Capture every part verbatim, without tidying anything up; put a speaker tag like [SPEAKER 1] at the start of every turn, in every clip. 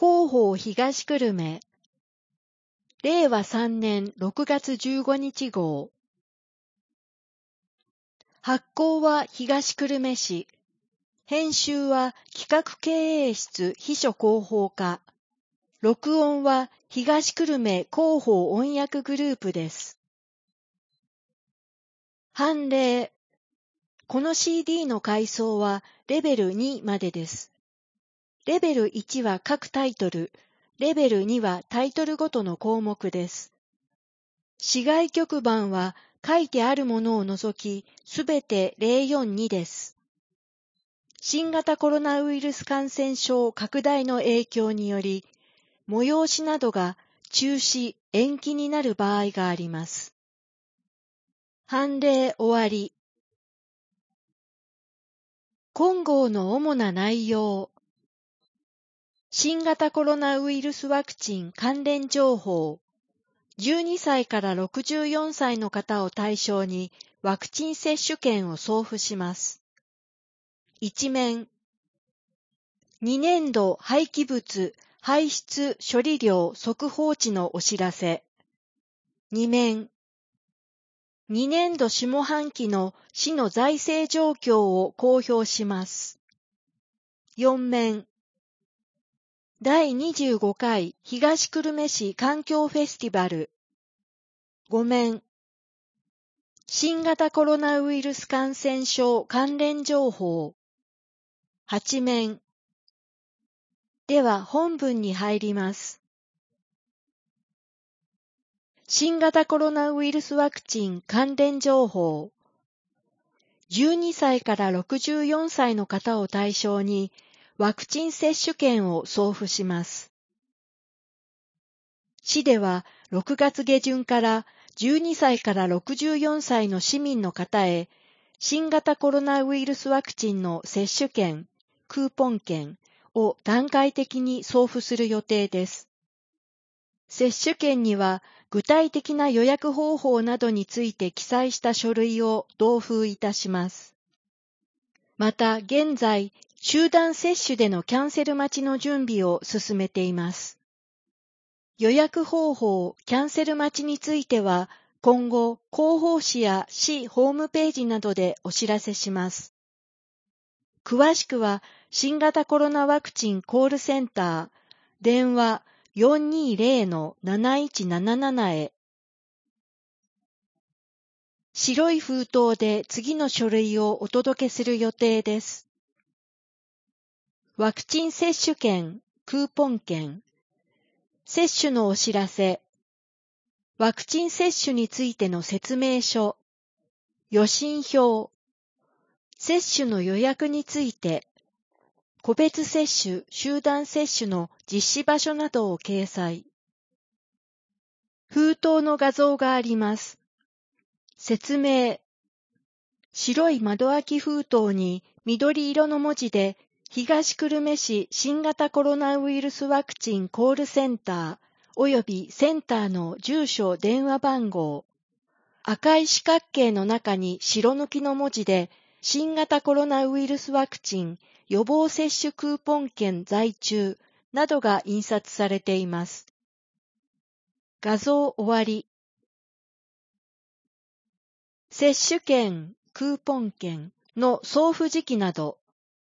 [SPEAKER 1] 広報東久留米れいわさんねんろくがつじゅうごにち号。発行は東久留米市。編集は企画経営室秘書広報課。録音は東久留米広報音訳グループです。判例。この シーディー の階層はレベルにまでです。レベルいちは各タイトル、レベルにはタイトルごとの項目です。市外局番は書いてあるものを除き、すべてゼロよんにです。新型コロナウイルス感染症拡大の影響により、催しなどが中止、延期になる場合があります。判例終わり。今号の主な内容。新型コロナウイルスワクチン関連情報。じゅうにさいからろくじゅうよんさいの方を対象にワクチン接種券を送付します。一面。にねんど廃棄物排出処理量速報値のお知らせ。二面。にねんど下半期の市の財政状況を公表します。四面。だいにじゅうごかい東久留米市環境フェスティバル。五面。新型コロナウイルス感染症関連情報。八面。では本文に入ります。新型コロナウイルスワクチン関連情報。じゅうにさいからろくじゅうよんさいの方を対象にワクチン接種券を送付します。市ではろくがつげじゅんからじゅうにさいからろくじゅうよんさいの市民の方へ新型コロナウイルスワクチンの接種券、クーポン券を段階的に送付する予定です。接種券には具体的な予約方法などについて記載した書類を同封いたします。また現在、集団接種でのキャンセル待ちの準備を進めています。予約方法、キャンセル待ちについては今後、広報誌や市ホームページなどでお知らせします。詳しくは新型コロナワクチンコールセンター、電話よんにーぜろのなないちなななな へ。白い封筒で次の書類をお届けする予定です。ワクチン接種券、クーポン券、接種のお知らせ、ワクチン接種についての説明書、予診票、接種の予約について、個別接種、集団接種の実施場所などを掲載。封筒の画像があります。説明。白い窓開き封筒に緑色の文字で東久留米市新型コロナウイルスワクチンコールセンターおよびセンターの住所電話番号。赤い四角形の中に白抜きの文字で新型コロナウイルスワクチン予防接種クーポン券在中などが印刷されています。画像終わり。接種券、クーポン券の送付時期など。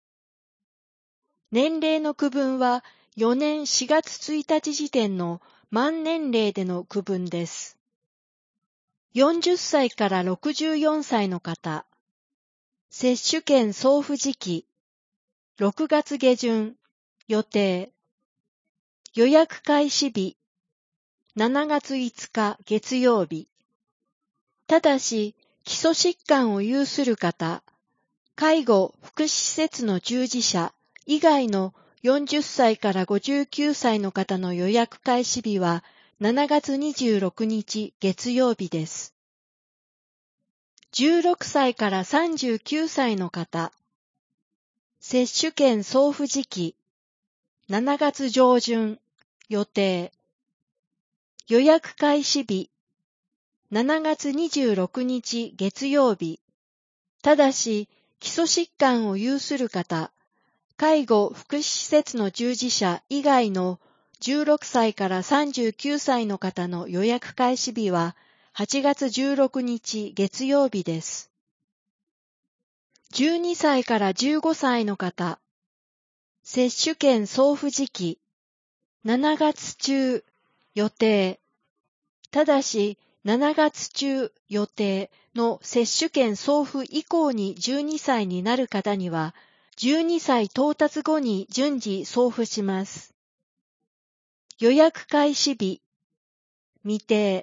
[SPEAKER 1] 年齢の区分はよねんしがつついたち時点の満年齢での区分です。よんじゅっさいからろくじゅうよんさいの方。接種券送付時期。ろくがつげじゅん予定。予約開始日。しちがついつか月曜日。ただし、基礎疾患を有する方、介護・福祉施設の従事者以外のよんじゅっさいからごじゅうきゅうさいの方の予約開始日はしちがつにじゅうろくにち月曜日です。じゅうろくさいからさんじゅうきゅうさいの方、接種券送付時期、しちがつじょうじゅん予定。予約開始日、しちがつにじゅうろくにち月曜日。ただし、基礎疾患を有する方、介護・福祉施設の従事者以外のじゅうろくさいからさんじゅうきゅうさいの方の予約開始日ははちがつじゅうろくにち月曜日です。じゅうにさいからじゅうごさいの方、接種券送付時期、しちがつ中予定。ただし、しちがつ中予定の接種券送付以降にじゅうにさいになる方には、じゅうにさい到達後に順次送付します。予約開始日、未定。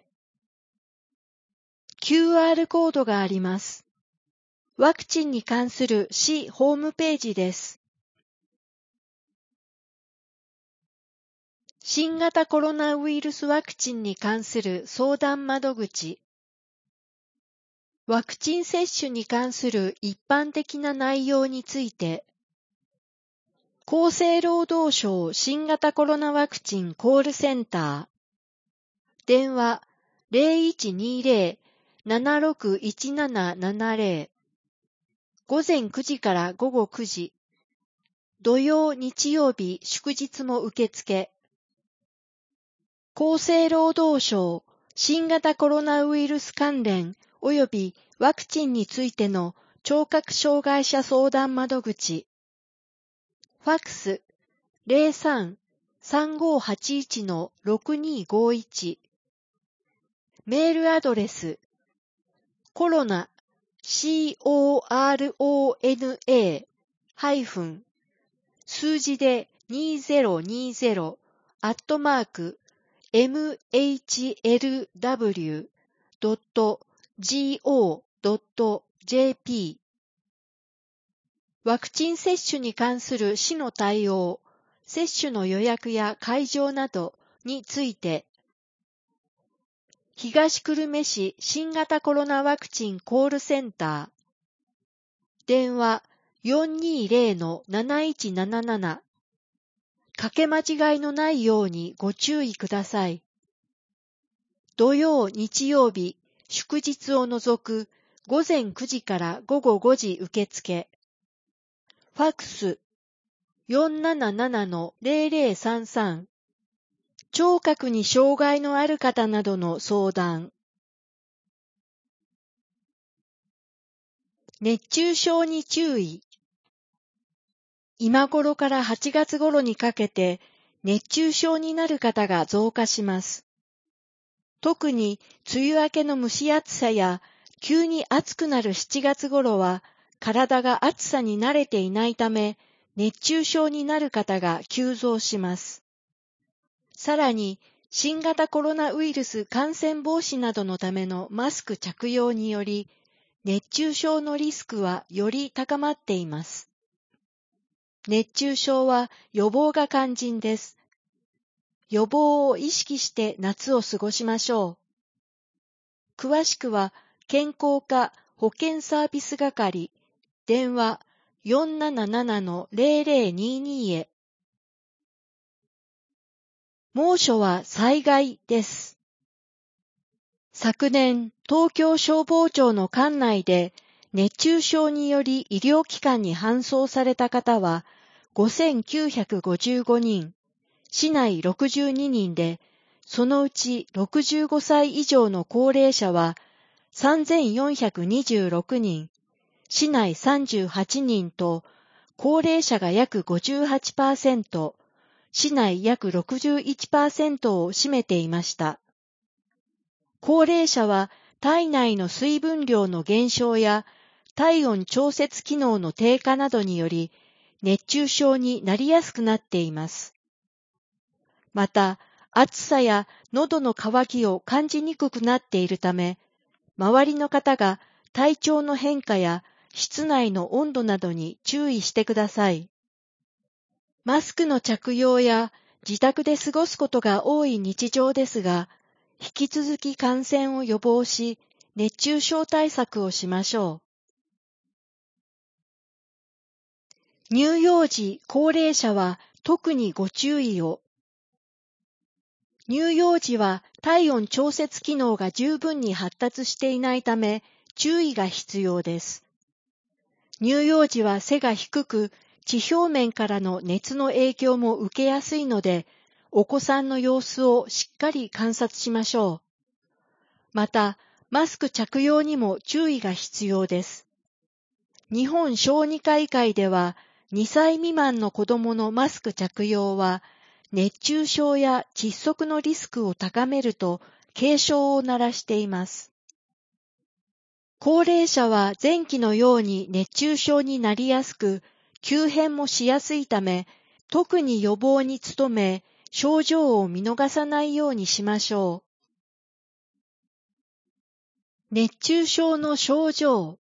[SPEAKER 1] キューアール コードがあります。ワクチンに関する市ホームページです。新型コロナウイルスワクチンに関する相談窓口。ワクチン接種に関する一般的な内容について、厚生労働省新型コロナワクチンコールセンター。電話 ゼロいちにゼロ ななろくいちななななゼロ。午前くじから午後くじ。土曜日曜日祝日も受付。厚生労働省新型コロナウイルス関連及びワクチンについての聴覚障害者相談窓口。ファックス ゼロさん さんごはちいち ろくにごいち。メールアドレスコロナ コロナ ハイフン数字でにせんにじゅうアットマーク エムエイチエルダブリュー ドット ジーオー ドット ジェーピー ワクチン接種に関する市の対応、接種の予約や会場などについて、東久留米市新型コロナワクチンコールセンター、電話 よんにゼロのなないちなななな、かけ間違いのないようにご注意ください。土曜、日曜日、祝日を除く午前くじから午後ごじ受付。ファックス よんななななのゼロゼロさんさん。聴覚に障害のある方などの相談。熱中症に注意。今頃からはちがつ頃にかけて熱中症になる方が増加します。特に梅雨明けの蒸し暑さや急に暑くなるしちがつ頃は体が暑さに慣れていないため熱中症になる方が急増します。さらに新型コロナウイルス感染防止などのためのマスク着用により熱中症のリスクはより高まっています。熱中症は予防が肝心です。予防を意識して夏を過ごしましょう。詳しくは健康課保健サービス係電話 よんななななのゼロゼロにに へ。猛暑は災害です。昨年、東京消防庁の管内で熱中症により医療機関に搬送された方はごせんきゅうひゃくごじゅうごにん、市内ろくじゅうににんで、そのうちろくじゅうごさい以上の高齢者はさんぜんよんひゃくにじゅうろくにん、市内さんじゅうはちにんと、高齢者が約 ごじゅうはちパーセント、市内約 ろくじゅういちパーセント を占めていました。高齢者は体内の水分量の減少や体温調節機能の低下などにより熱中症になりやすくなっています。また、暑さや喉の渇きを感じにくくなっているため、周りの方が体調の変化や室内の温度などに注意してください。マスクの着用や自宅で過ごすことが多い日常ですが、引き続き感染を予防し、熱中症対策をしましょう。乳幼児、高齢者は特にご注意を。乳幼児は体温調節機能が十分に発達していないため、注意が必要です。乳幼児は背が低く、地表面からの熱の影響も受けやすいので、 お子さんの様子をしっかり観察しましょう。また、マスク着用にも注意が必要です。日本小児科医会では、にさい未満の子供のマスク着用は、熱中症や窒息のリスクを高めると警鐘を鳴らしています。高齢者は前期のように熱中症になりやすく、急変もしやすいため、特に予防に努め、症状を見逃さないようにしましょう。熱中症の症状。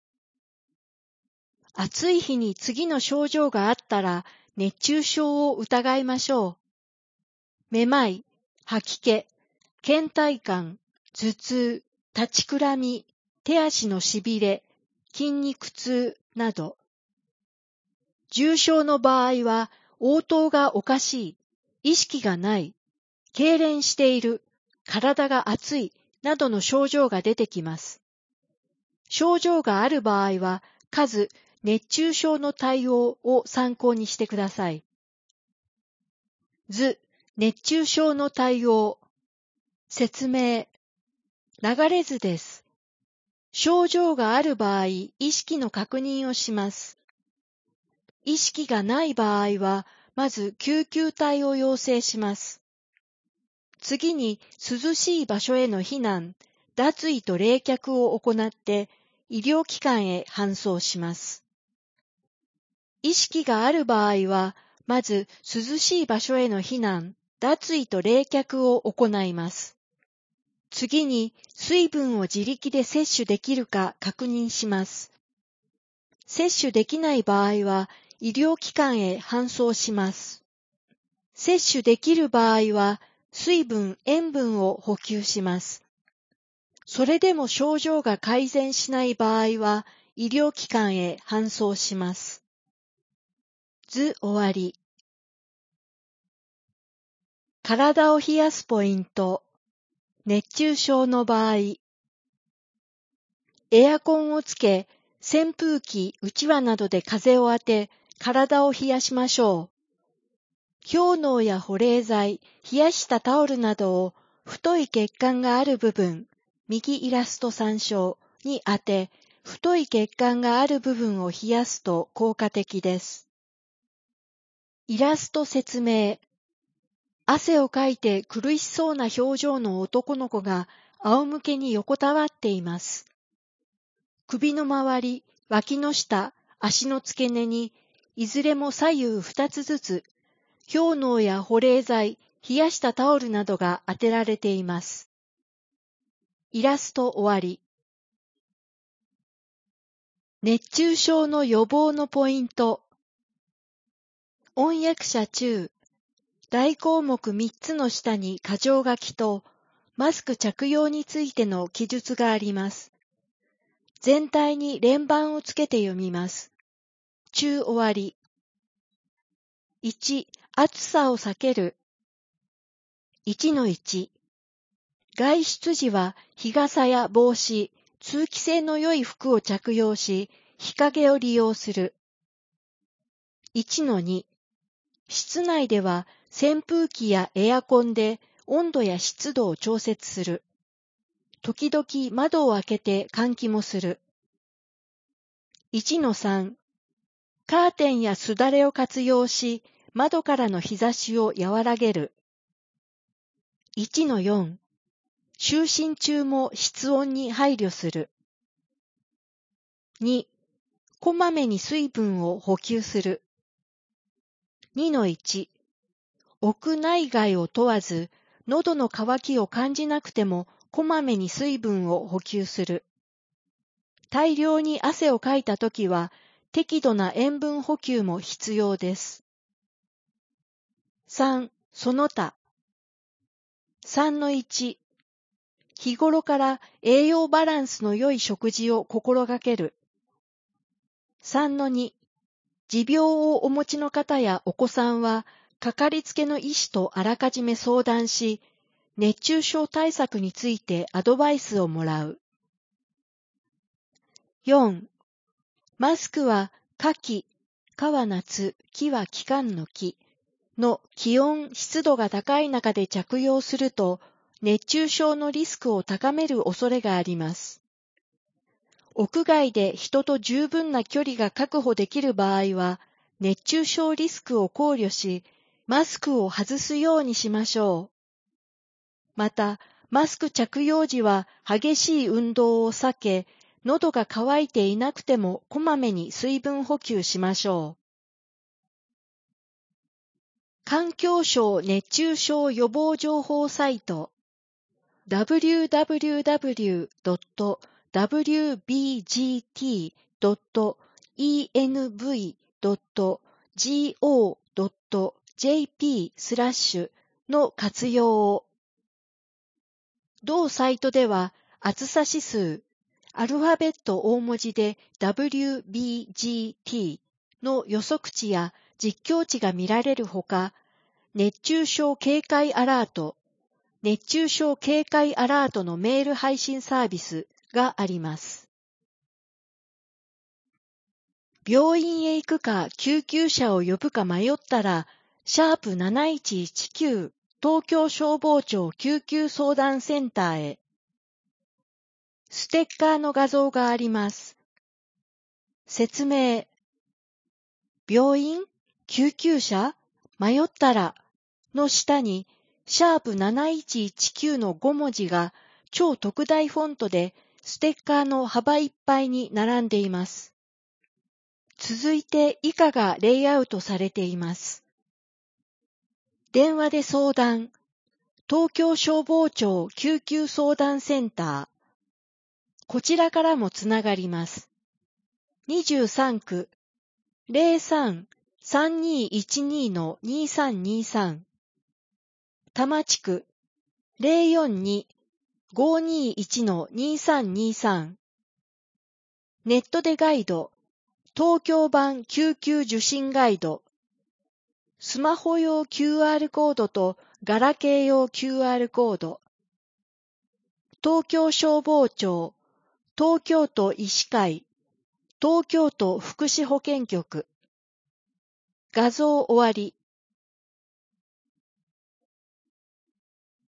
[SPEAKER 1] 暑い日に次の症状があったら、熱中症を疑いましょう。めまい、吐き気、倦怠感、頭痛、立ちくらみ、手足のしびれ、筋肉痛など。重症の場合は、応答がおかしい、意識がない、痙攣している、体が熱いなどの症状が出てきます。症状がある場合は、数、熱中症の対応を参考にしてください。図、熱中症の対応。説明。流れ図です。症状がある場合、意識の確認をします。意識がない場合は、まず救急隊を要請します。次に、涼しい場所への避難、脱衣と冷却を行って、医療機関へ搬送します。意識がある場合は、まず涼しい場所への避難、脱衣と冷却を行います。次に、水分を自力で摂取できるか確認します。摂取できない場合は、医療機関へ搬送します。摂取できる場合は、水分、塩分を補給します。それでも症状が改善しない場合は、医療機関へ搬送します。図終わり。体を冷やすポイント。熱中症の場合。エアコンをつけ、扇風機、うちわなどで風を当て、体を冷やしましょう。氷のうや保冷剤、冷やしたタオルなどを太い血管がある部分、右イラスト参照に当て、太い血管がある部分を冷やすと効果的です。イラスト説明。汗をかいて苦しそうな表情の男の子が仰向けに横たわっています。首の周り、脇の下、足の付け根に、いずれも左右二つずつ、氷のうや保冷剤、冷やしたタオルなどが当てられています。イラスト終わり。熱中症の予防のポイント。音訳者中、大項目みっつの下に箇条書きと、マスク着用についての記述があります。全体に連番をつけて読みます。中終わり。いち、暑さを避ける。いちのいち、外出時は日傘や帽子、通気性の良い服を着用し、日陰を利用する。いちのに、室内では扇風機やエアコンで温度や湿度を調節する。時々窓を開けて換気もする。いちのさん、カーテンやすだれを活用し、窓からの日差しを和らげる。いちのよん、就寝中も室温に配慮する。に、こまめに水分を補給する。にのいち、屋内外を問わず、喉の渇きを感じなくてもこまめに水分を補給する。大量に汗をかいたときは、適度な塩分補給も必要です。さん、その他。さんのいち、日頃から栄養バランスの良い食事を心がける。さんのに、持病をお持ちの方やお子さんは、かかりつけの医師とあらかじめ相談し、熱中症対策についてアドバイスをもらう。よん、マスクは夏季、夏は夏、季は期間の季、 の気温・湿度が高い中で着用すると、熱中症のリスクを高める恐れがあります。屋外で人と十分な距離が確保できる場合は、熱中症リスクを考慮し、マスクを外すようにしましょう。また、マスク着用時は激しい運動を避け、喉が渇いていなくてもこまめに水分補給しましょう。環境省熱中症予防情報サイト ダブリューダブリューダブリュードットダブリュービージーティードットイーエヌブイドットジーオードットジェーピー スラッシュの活用を。同サイトでは暑さ指数、アルファベット大文字で ダブリュービージーティー の予測値や実況値が見られるほか、熱中症警戒アラート、熱中症警戒アラートのメール配信サービスがあります。病院へ行くか救急車を呼ぶか迷ったら、シャープなないちいちきゅう東京消防庁救急相談センターへ。ステッカーの画像があります。説明。病院、救急車、迷ったらの下に、シャープなないちいちきゅうのご文字が超特大フォントでステッカーの幅いっぱいに並んでいます。続いて以下がレイアウトされています。電話で相談、東京消防庁救急相談センター。こちらからもつながります。にじゅうさんく ゼロさん さんにいちに のにさんにさん。多摩地区 ゼロよんに ごにいち のにさんにさん。ネットでガイド、東京版救急受診ガイド。スマホ用 キューアール コードとガラケー用 キューアール コード。東京消防庁、東京都医師会、東京都福祉保健局。画像終わり。